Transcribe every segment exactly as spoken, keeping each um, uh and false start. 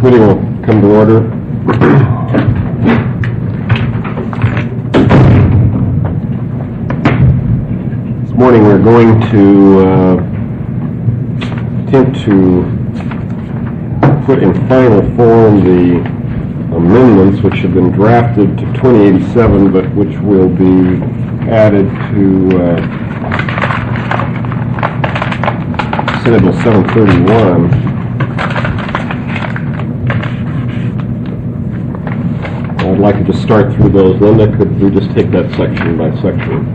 Committee will come to order. This morning we're going to uh, attempt to put in final form the amendments which have been drafted to twenty eighty-seven, but which will be added to uh, Senate Bill seven thirty-one. I'd like to just start through those. Linda, could we just take that section by section?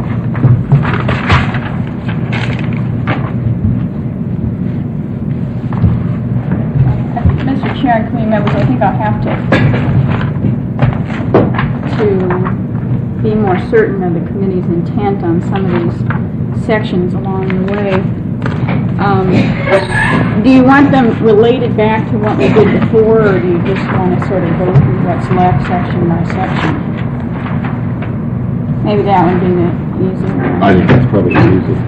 Mister Chair and committee members, I think I'll have to, to be more certain of the committee's intent on some of these sections along the way. Um, do you want them related back to what we did before, or do you just want to sort of go through what's left section by section? Maybe that would be the easier one. I think that's probably the easiest.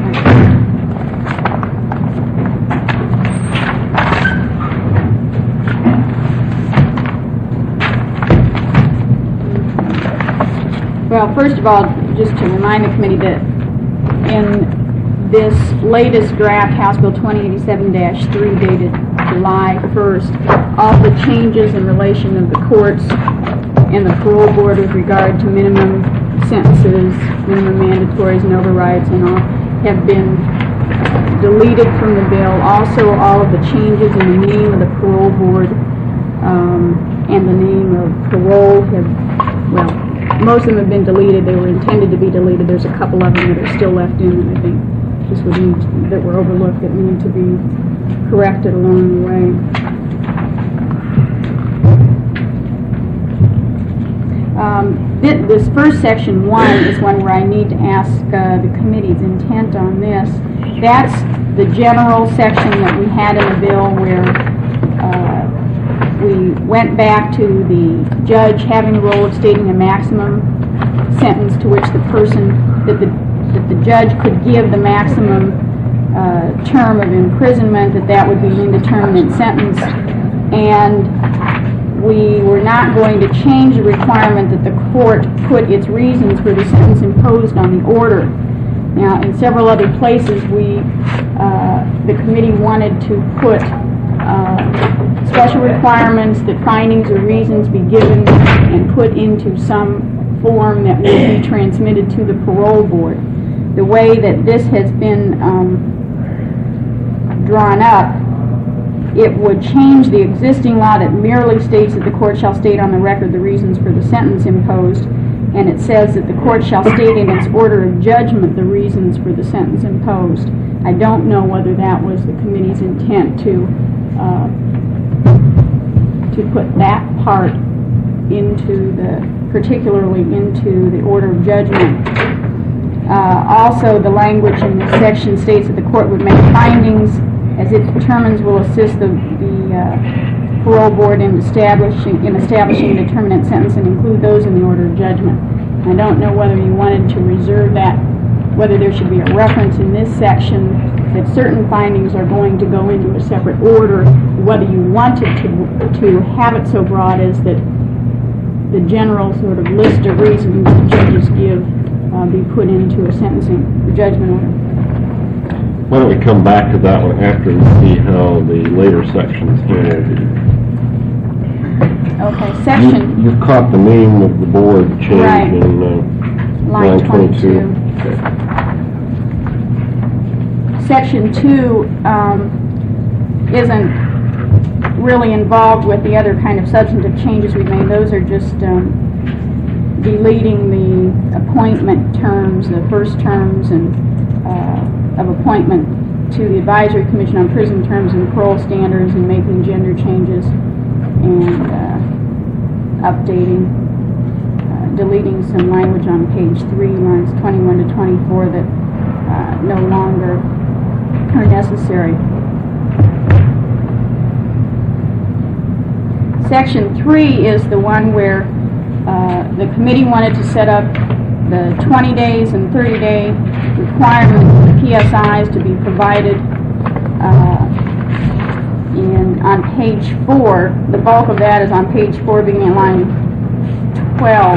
Well, first of all, just to remind the committee that in this latest draft, House Bill twenty eighty-seven dash three, dated July first, all the changes in relation of the courts and the parole board with regard to minimum sentences, minimum mandatories and overrides and all, have been deleted from the bill. Also, all of the changes in the name of the parole board um, and the name of parole have, well, most of them have been deleted. They were intended to be deleted. There's a couple of them that are still left in, and I think this would need to, that were overlooked, that need to be corrected along the way. Um, this, this first section one is one where I need to ask uh, the committee's intent on this. That's the general section that we had in the bill where uh, we went back to the judge having the role of stating a maximum sentence to which the person, that the, that the judge could give the maximum uh, term of imprisonment, that that would be an indeterminate sentence. And we were not going to change the requirement that the court put its reasons for the sentence imposed on the order. Now, in several other places, we, uh, the committee wanted to put uh, special requirements that findings or reasons be given and put into some form that will be transmitted to the parole board. The way that this has been um, drawn up, it would change the existing law that merely states that the court shall state on the record the reasons for the sentence imposed, and it says that the court shall state in its order of judgment the reasons for the sentence imposed. I don't know whether that was the committee's intent to uh, to put that part into the, particularly into the order of judgment. Uh, also, the language in this section states that the court would make findings as it determines will assist the, the uh, parole board in establishing in establishing a determinate sentence and include those in the order of judgment. I don't know whether you wanted to reserve that, whether there should be a reference in this section that certain findings are going to go into a separate order, whether you wanted to, to have it so broad as that the general sort of list of reasons the judges give uh, be put into a sentencing or judgment order. Why don't we come back to that one after and see how the later sections handled it. Okay, section... You, you caught the name of the board change right. in uh, line twenty-two. Okay. Section two um, isn't really involved with the other kind of substantive changes we've made. Those are just um, deleting the appointment terms, the first terms and uh, of appointment to the Advisory Commission on Prison Terms and Parole Standards, and making gender changes and uh, updating, uh, deleting some language on page three, lines twenty-one to twenty-four that uh, no longer are necessary. Section three is the one where uh, the committee wanted to set up the twenty days and thirty day requirement for the P S Is to be provided uh, And on page four, the bulk of that is on page four, beginning at line twelve.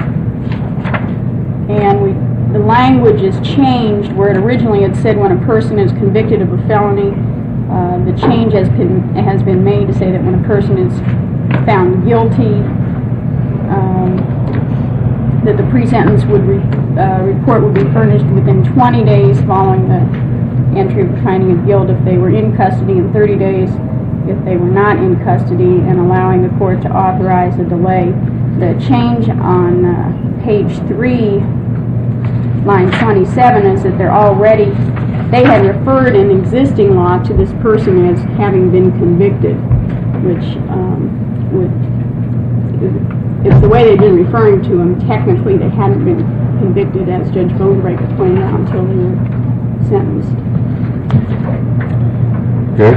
And we, the language is changed where it originally had said when a person is convicted of a felony, uh, the change has been, has been made to say that when a person is found guilty, um, that the pre-sentence would re, uh, report would be furnished within twenty days following the entry of the finding of guilt if they were in custody, and thirty days if they were not in custody, and allowing the court to authorize a delay. The change on uh, page three, line twenty-seven, is that they're already, they had referred in existing law to this person as having been convicted, which um, would, it's the way they've been referring to them. Technically, they hadn't been convicted, as Judge Bodenbreaker pointed out, until they were sentenced. Okay.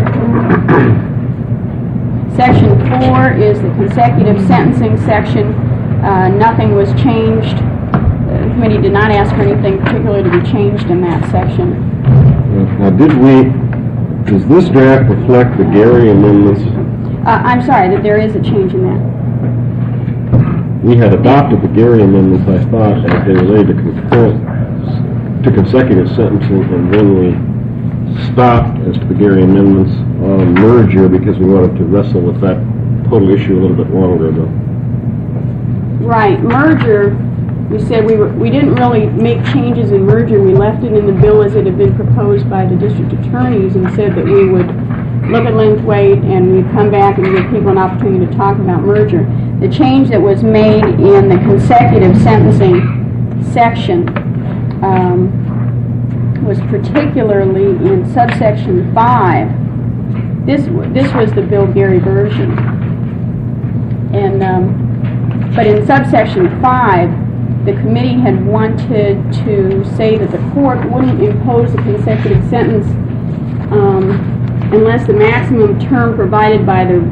Section four is the consecutive sentencing section. Uh, nothing was changed. The committee did not ask for anything particular to be changed in that section. Now, did we, does this draft reflect the Gary amendments? Uh, I'm sorry, that there is a change in that. We had adopted the Gary amendments, I thought, as they related to concurrent, to consecutive sentencing, and then we stopped as to the Gary amendments on merger because we wanted to wrestle with that total issue a little bit longer ago. Right, merger, we said we were, we didn't really make changes in merger. We left it in the bill as it had been proposed by the district attorneys and said that we would look at length weight and we'd come back and give people an opportunity to talk about merger. The change that was made in the consecutive sentencing section um, was particularly in subsection five. This this was the Bill Gary version, and um, but in subsection five, the committee had wanted to say that the court wouldn't impose a consecutive sentence um, unless the maximum term provided by the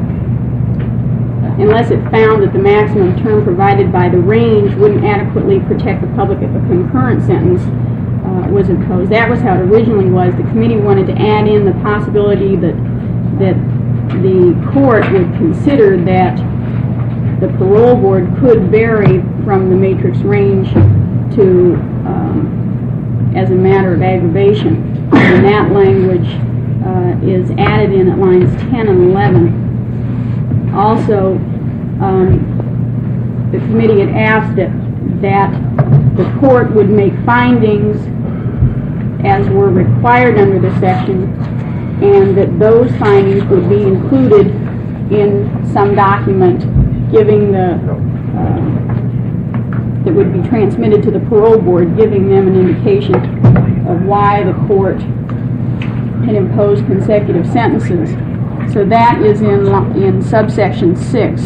unless it found that the maximum term provided by the range wouldn't adequately protect the public if a concurrent sentence uh, was imposed. That was how it originally was. The committee wanted to add in the possibility that that the court would consider that the parole board could vary from the matrix range to um, as a matter of aggravation. And that language uh, is added in at lines ten and eleven. Also, um, the committee had asked that, that the court would make findings as were required under the section, and that those findings would be included in some document giving the, uh, that would be transmitted to the parole board, giving them an indication of why the court had imposed consecutive sentences. So that is in in subsection six.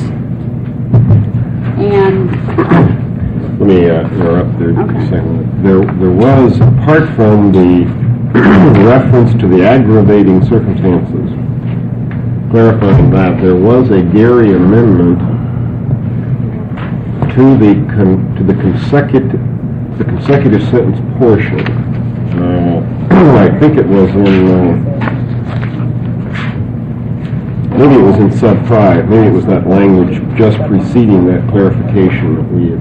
And let me uh, interrupt there. Okay. There, there was, apart from the reference to the aggravating circumstances, clarifying that, there was a Gary amendment to the con, to the consecutive the consecutive sentence portion. Uh, I think it was in. Uh, Maybe it was in sub five. Maybe it was that language just preceding that clarification that we had.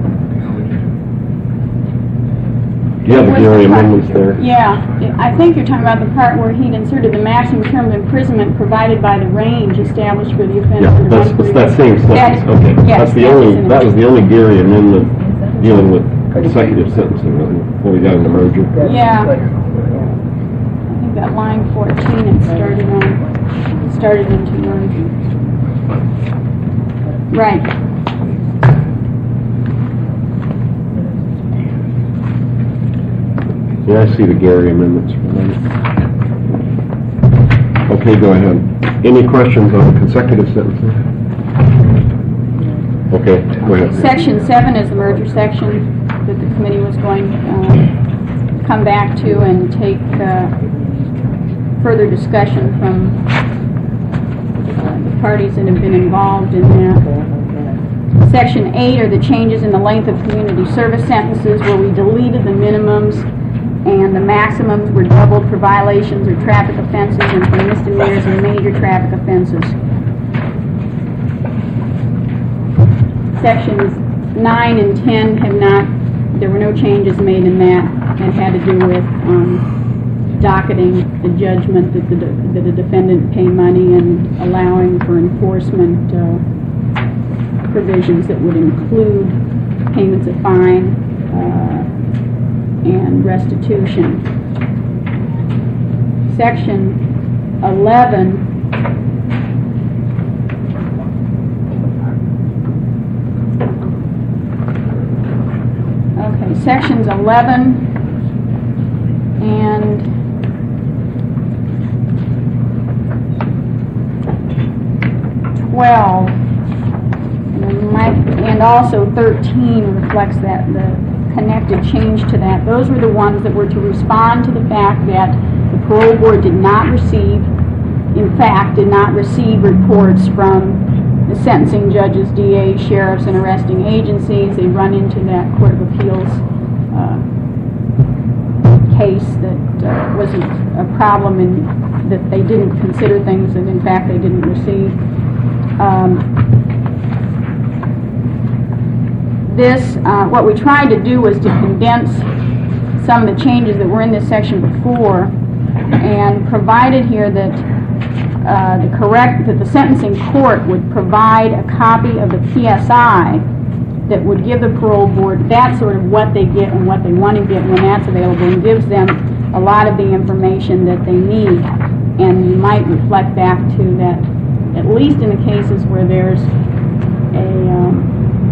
Do you have the Gary amendments there? Yeah, I think you're talking about the part where he'd inserted the maximum term of imprisonment provided by the range established for the offense. Yeah, that's, it's that same sentence. Okay, yes, that's the yes, only. That was the only Gary amendment dealing with consecutive sentencing, wasn't it? Before we got into merger. Yeah, I think that line fourteen it started on. Started into merger. Right. Yeah, I see the Gary amendments. Okay, go ahead. Any questions on consecutive sentencing? Okay, go ahead. Section seven is the merger section that the committee was going to uh, come back to and take uh, further discussion from the parties that have been involved in that. Section eight are the changes in the length of community service sentences, where we deleted the minimums and the maximums were doubled for violations or traffic offenses and for misdemeanors and major traffic offenses. Sections nine and ten have not, there were no changes made in that, and had to do with um, docketing the judgment that the, that the defendant pay money and allowing for enforcement uh, provisions that would include payments of fine uh, and restitution. Section eleven okay, sections eleven and twelve and also thirteen reflects that, the connected change to that. Those were the ones that were to respond to the fact that the parole board did not receive, in fact, did not receive reports from the sentencing judges, D As, sheriffs, and arresting agencies. They run into that Court of Appeals uh, case that uh, wasn't a problem in that they didn't consider things that in fact they didn't receive. Um, This, uh, what we tried to do was to condense some of the changes that were in this section before, and provided here that uh, the correct that the sentencing court would provide a copy of the P S I that would give the parole board that sort of what they get and what they want to get when that's available, and gives them a lot of the information that they need. And you might reflect back to that, at least in the cases where there's a um,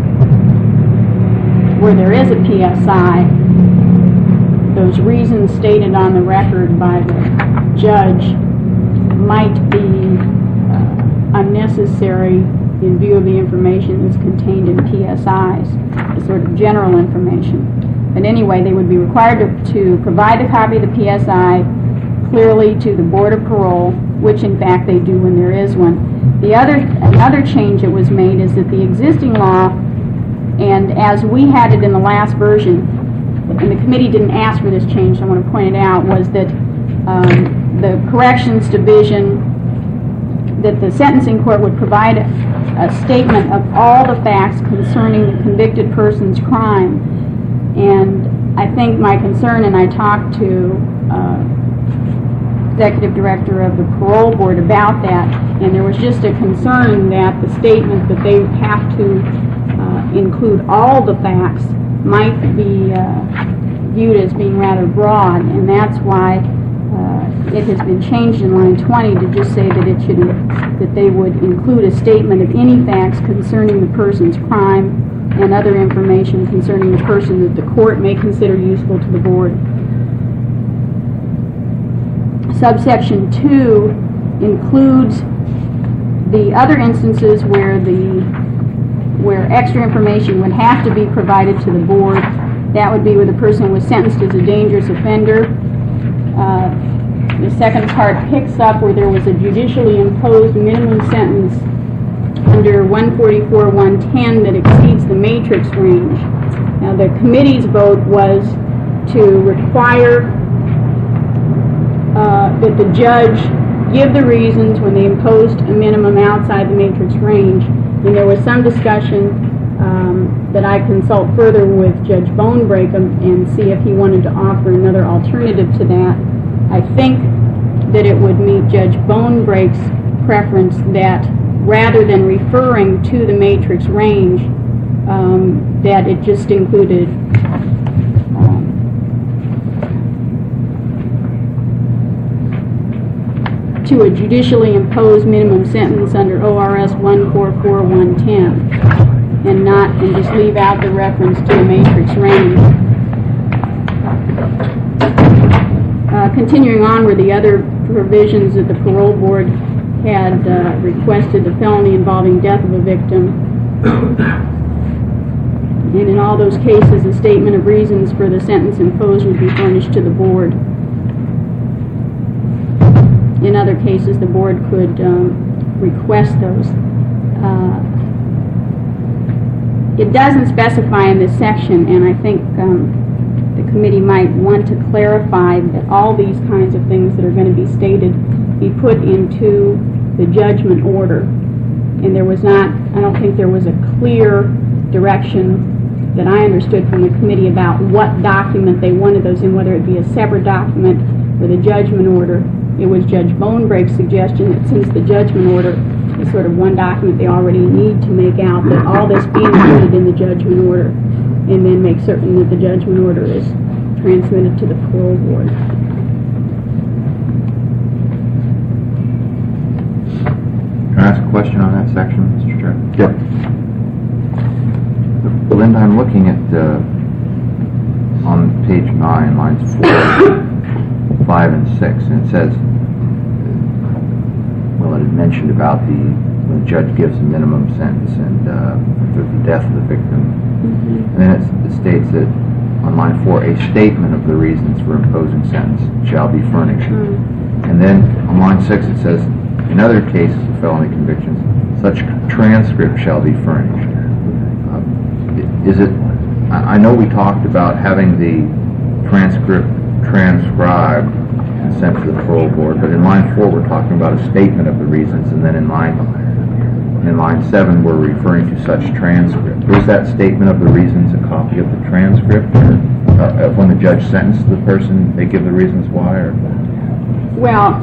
where there is a P S I, those reasons stated on the record by the judge might be uh, unnecessary in view of the information that's contained in P S Is, the sort of general information. But anyway, they would be required to, to provide a copy of the P S I clearly to the Board of Parole, which in fact they do when there is one. The other, another change that was made is that the existing law, and as we had it in the last version, and the committee didn't ask for this change, so I want to point it out, was that um, the Corrections Division, that the sentencing court would provide a, a statement of all the facts concerning the convicted person's crime. And I think my concern, and I talked to uh, Executive Director of the Parole Board about that, and there was just a concern that the statement that they have to uh, include all the facts might be uh, viewed as being rather broad, and that's why uh, it has been changed in line twenty to just say that it should, that they would include a statement of any facts concerning the person's crime and other information concerning the person that the court may consider useful to the board. Subsection two includes the other instances where the where extra information would have to be provided to the board. That would be where the person was sentenced as a dangerous offender. Uh, the second part picks up where there was a judicially imposed minimum sentence under one forty-four one ten that exceeds the matrix range. Now the committee's vote was to require uh, that the judge give the reasons when they imposed a minimum outside the matrix range. And there was some discussion um, that I consult further with Judge Bonebrake and see if he wanted to offer another alternative to that. I think that it would meet Judge Bonebrake's preference that rather than referring to the matrix range, um, that it just included um, to a judicially imposed minimum sentence under O R S one forty-four one ten, and not, and just leave out the reference to the matrix range. Uh, continuing on were the other provisions that the parole board had uh, requested, the felony involving death of a victim. And in all those cases, a statement of reasons for the sentence imposed would be furnished to the board. In other cases, the board could um, request those. Uh, it doesn't specify in this section, and I think um, the committee might want to clarify that all these kinds of things that are going to be stated be put into the judgment order. And there was not, I don't think there was a clear direction that I understood from the committee about what document they wanted those in, whether it be a separate document or the judgment order. It was Judge Bonebreak's suggestion that since the judgment order is sort of one document they already need to make out, that all this be included in the judgment order, and then make certain that the judgment order is transmitted to the parole board. Can I ask a question on that section, Mister Chair? Yep. Linda, I'm looking at, uh, on page nine, lines four, five, and six, and it says, well, it had mentioned about the, when the judge gives a minimum sentence and uh, the death of the victim. Mm-hmm. And then it, it states that on line four, a statement of the reasons for imposing sentence shall be furnished. Mm-hmm. And then on line six, it says, in other cases of felony convictions, such transcript shall be furnished. Uh, is it, I, I know we talked about having the transcript transcribed and sent to the parole board, but in line four we're talking about a statement of the reasons, and then in line in line seven we're referring to such transcript. Is that statement of the reasons a copy of the transcript, or uh, when the judge sentenced the person, they give the reasons why? Or? Well,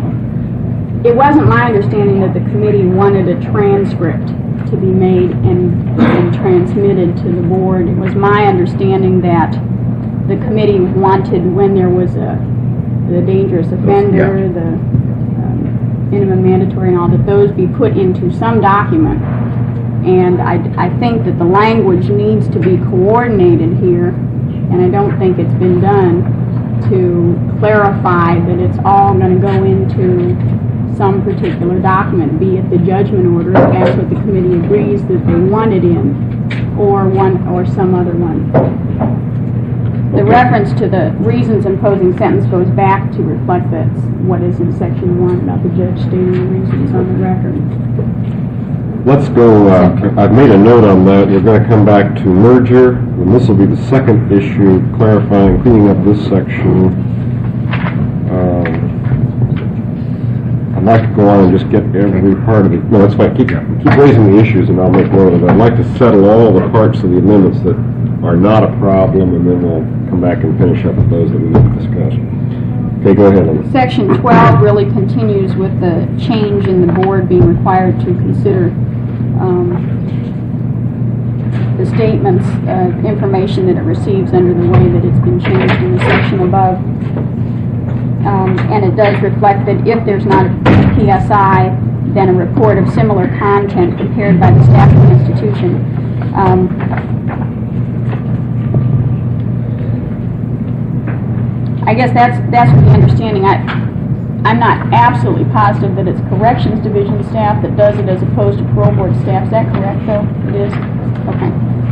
it wasn't my understanding that the committee wanted a transcript to be made and, and transmitted to the board. It was my understanding that the committee wanted, when there was a the dangerous offender, yeah. the um, minimum mandatory and all, that those be put into some document. And I, I think that the language needs to be coordinated here, and I don't think it's been done, to clarify that it's all going to go into some particular document, be it the judgment order, if that's what the committee agrees that they want it in, or one or some other one. The okay. reference to the reasons imposing sentence goes back to reflect that what is in section one about the judge stating the reasons on the record. Let's go, uh, I've made a note on that. We're going to come back to merger, and this will be the second issue, clarifying, cleaning up this section. Um, I'd like to go on and just get every part of it. No, that's fine. Keep, keep raising the issues, and I'll make note of it. I'd like to settle all the parts of the amendments that are not a problem, and then we'll come back and finish up with those that we need to discuss. Okay, go ahead, Linda. Section twelve really continues with the change in the board being required to consider um, the statements, uh, information that it receives under the way that it's been changed in the section above. Um, and it does reflect that if there's not a P S I, then a report of similar content prepared by the staff of the institution. Um, I guess that's that's the understanding. I, I'm not absolutely positive that it's corrections division staff that does it as opposed to parole board staff. Is that correct, though? It is? Okay.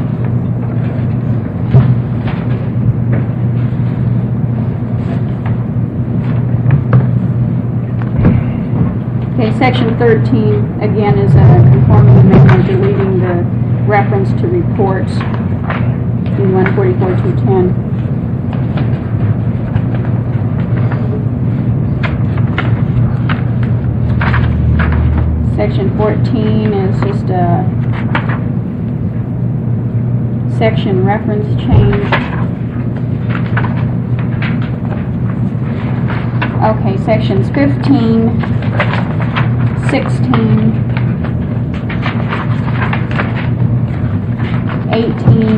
Okay, section thirteen, again, is a conforming amendment deleting the reference to reports in one forty-four two ten. Section fourteen is just a section reference change. Okay, sections fifteen, sixteen, eighteen,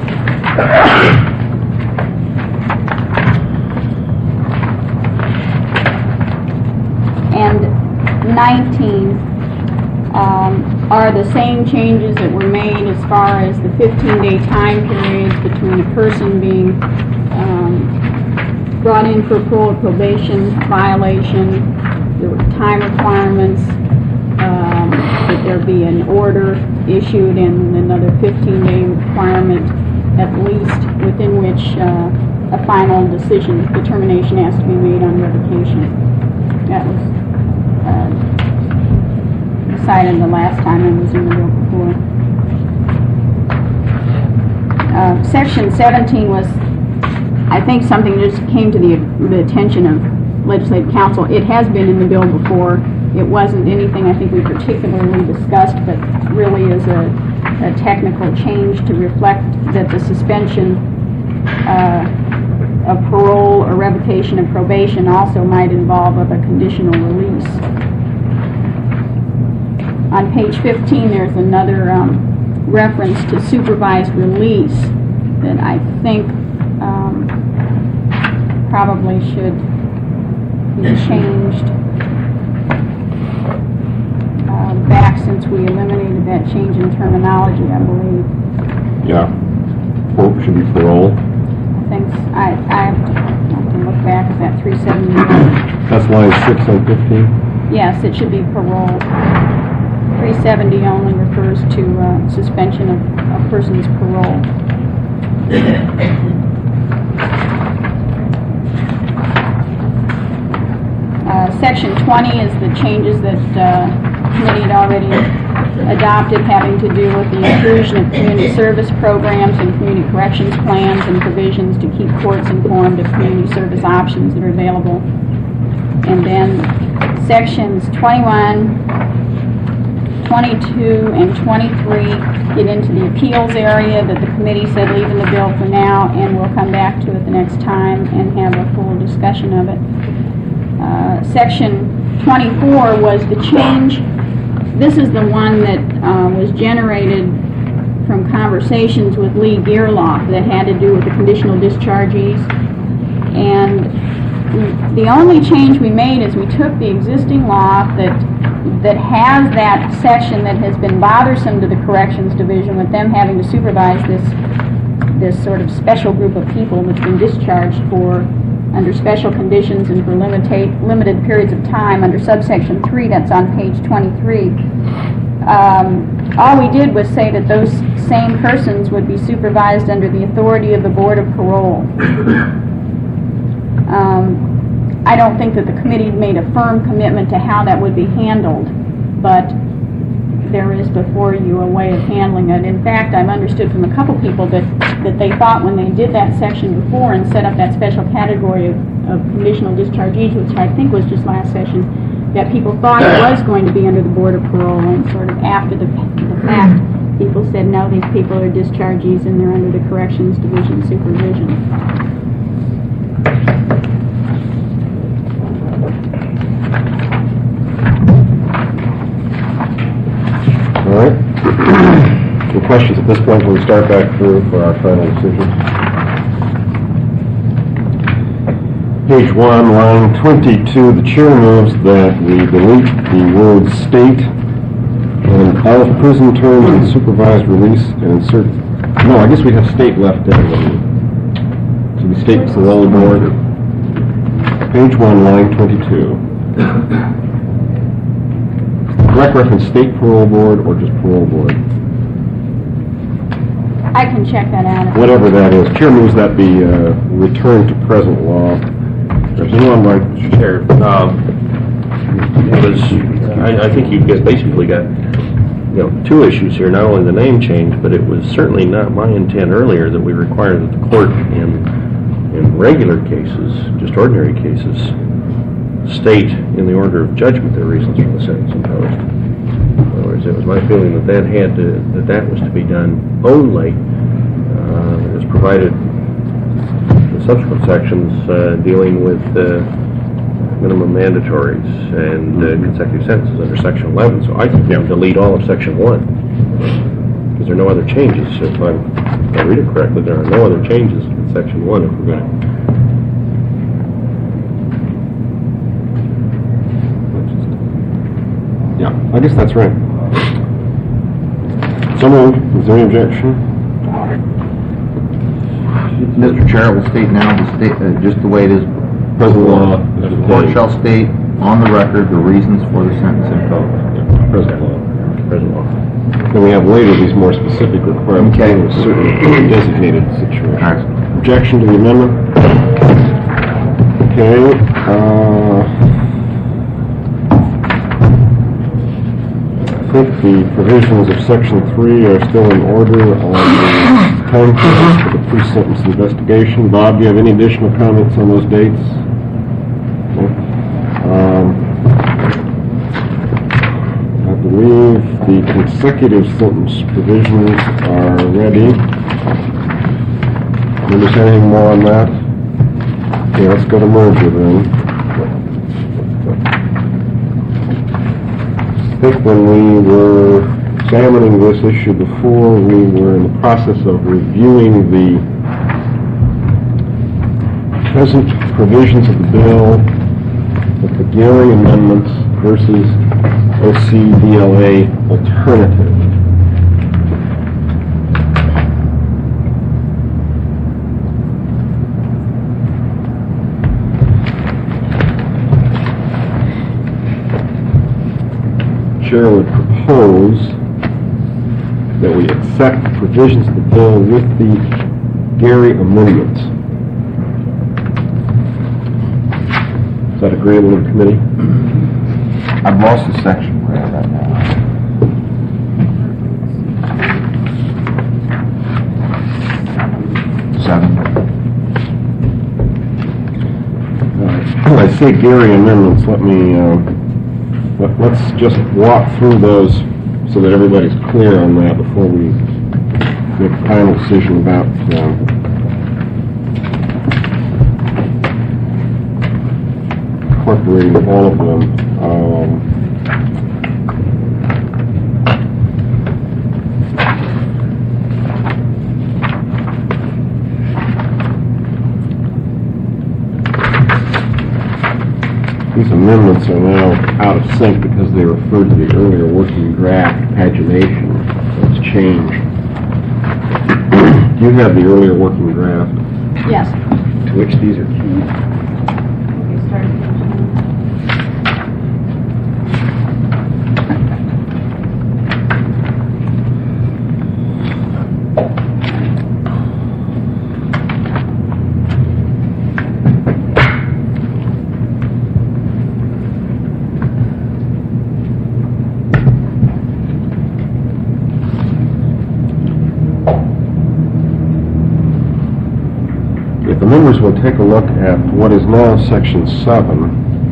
and nineteen um, are the same changes that were made as far as the fifteen-day time periods between a person being um, brought in for parole or probation violation. There were time requirements, um, that there be an order issued and another fifteen-day requirement at least within which uh, a final decision, determination has to be made on revocation. That was uh, decided the last time I was in the bill before. Uh, section seventeen was I think something just came to the, the attention of Legislative Council. It has been in the bill before. It wasn't anything I think we particularly discussed, but really is a, a technical change to reflect that the suspension uh, of parole or revocation of probation also might involve of a conditional release. On page fifteen, there's another um, reference to supervised release that I think um, probably should be changed uh, back, since we eliminated that change in terminology, I believe. Yeah. Or should be parole. I think s- I, I have to, I have to look back at that three seventy. That's line six on fifteen. Yes, it should be parole. three seventy only refers to uh, suspension of a person's parole. Uh, Section twenty is the changes that uh, the committee had already adopted, having to do with the inclusion of community service programs and community corrections plans and provisions to keep courts informed of community service options that are available. And then sections twenty-one, twenty-two, and twenty-three get into the appeals area that the committee said leave in the bill for now, and we'll come back to it the next time and have a full discussion of it. Uh, section twenty-four was the change. This is the one that uh, was generated from conversations with Lee Gearloff that had to do with the conditional dischargees. And the only change we made is we took the existing law that that has that section that has been bothersome to the Corrections Division, with them having to supervise this this sort of special group of people that's been discharged for under special conditions and for limited limited periods of time under subsection three. That's on page twenty-three. Um, all we did was say that those same persons would be supervised under the authority of the Board of Parole. Um, I don't think that the committee made a firm commitment to how that would be handled, but there is before you a way of handling it. In fact, I've understood from a couple people that, that they thought when they did that section before and set up that special category of, of conditional dischargees, which I think was just last session, that people thought it was going to be under the Board of Parole, and sort of after the, the fact, people said, no, these people are dischargees and they're under the Corrections Division supervision. All right. Any questions at this point when we start back through for our final decision? Page one, line twenty-two, the chair moves that we delete the word state and all of prison terms and supervised release and insert, no, I guess we have state left in. So the state parole board. Page one, line twenty-two. Correct reference state parole board or just parole board? I can check that out. Whatever that is. Chair moves that be uh, returned to present law. There's anyone like Chair, um, it was, I, I think you guys basically got, you know, two issues here, not only the name change, but it was certainly not my intent earlier that we require that the court in, in regular cases, just ordinary cases, state in the order of judgment their reasons for the sentence imposed. In other words, it was my feeling that that had to, that that was to be done only, uh, as provided the subsequent sections uh, dealing with uh, minimum mandatories and uh, consecutive sentences under section eleven. So I can yeah. delete all of section one because there are no other changes. If, I'm, if I read it correctly, there are no other changes in section one if we're going to. Yeah, I guess that's right. So moved. Is there any objection? Mister Chair, will state now, the state, uh, just the way it is, Present law. the court shall state on the record the reasons for the sentence imposed. Yeah, present law. Present law. Then we have later these more specific requirements Okay. in certain designated situations. All right. Objection to the amendment? Okay. Uh, think the provisions of section three are still in order on the time frame for the pre-sentence investigation. Bob, do you have any additional comments on those dates? No? Um, I believe the consecutive sentence provisions are ready. Is there anything more on that? Okay, let's go to merger then. I think when we were examining this issue before, we were in the process of reviewing the present provisions of the bill with the Gary amendments versus O C D L A alternative. Chair would propose that we accept the provisions of the bill with the Gary amendments. Is that agreeable to the committee? I've lost the section we're at right now. Seven. When I say Gary amendments, let me, uh, let, let's just walk through those so that everybody's clear on that before we make a final decision about uh, incorporating all of them. Um, These amendments are now out of sync because they refer to the earlier working draft pagination, so it's changed. Do you have the earlier working draft? Yes. To which these are keyed? The members will take a look at what is now section seven.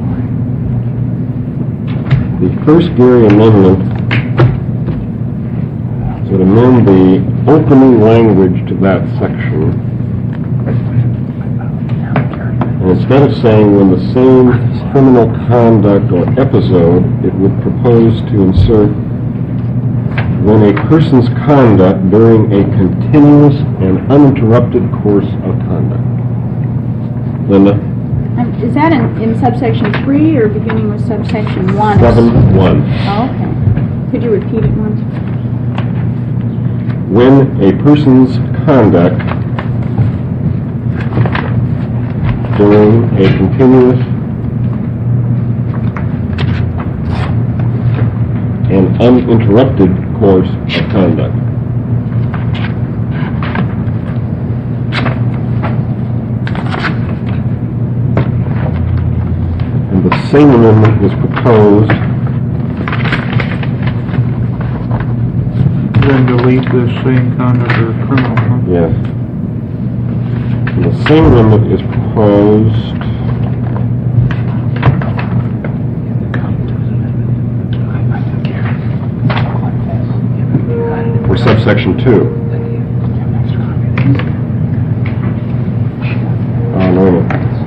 The first Gary amendment would amend the opening language to that section. And instead of saying when the same criminal conduct or episode, it would propose to insert when a person's conduct during a continuous and uninterrupted course of conduct. Linda? Um, is that in, in subsection three or beginning with subsection one? Seven one. Oh, okay. Could you repeat it once? When a person's conduct during a continuous and uninterrupted course of conduct. And the same amendment was proposed. Then delete the same conduct or criminal conduct. Yes. And the same amendment is proposed for subsection two. Oh, no, no.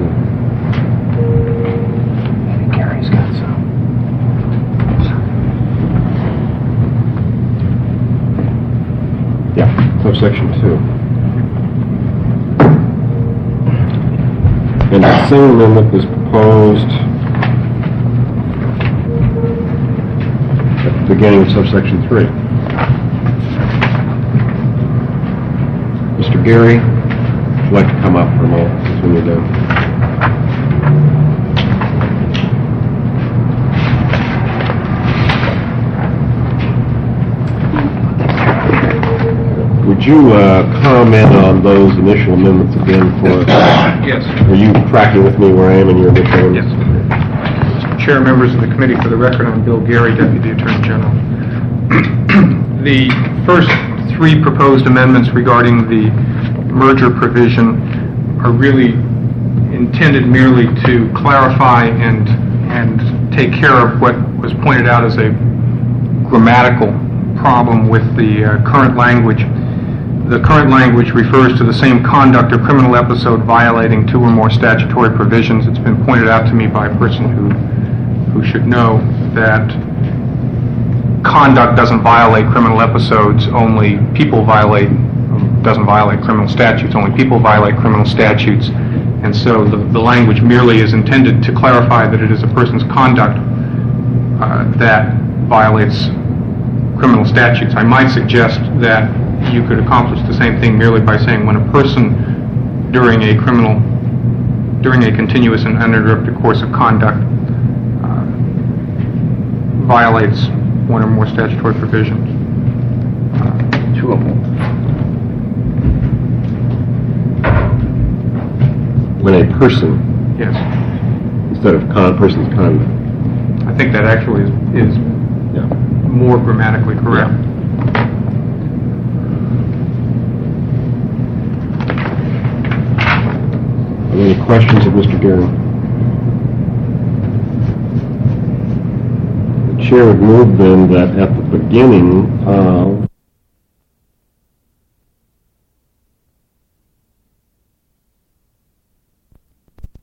Gary's got some. Yeah, subsection two. And the same amendment is proposed at the beginning of subsection three. Mister Gary, would you like to come up for a moment when you're done? Would you uh, comment on those initial amendments again for us? Yes. Are you tracking with me where I am in your initial amendments? Yes. Chair, members of the committee, for the record, I'm Bill Gary, Deputy Attorney General. The first three proposed amendments regarding the merger provision are really intended merely to clarify and, and take care of what was pointed out as a grammatical problem with the uh, current language. The current language refers to the same conduct or criminal episode violating two or more statutory provisions. It's been pointed out to me by a person who, who should know that conduct doesn't violate criminal episodes, only people violate, doesn't violate criminal statutes, only people violate criminal statutes. And so the, the language merely is intended to clarify that it is a person's conduct uh, that violates criminal statutes. I might suggest that you could accomplish the same thing merely by saying when a person during a criminal, during a continuous and uninterrupted course of conduct uh, violates one or more statutory provisions. Uh, Two of them. When a person, yes. instead of con, person's conduct. I think that actually is, is Yeah. more grammatically correct. Are there any questions of Mister Guerin? The chair would move then that at the beginning of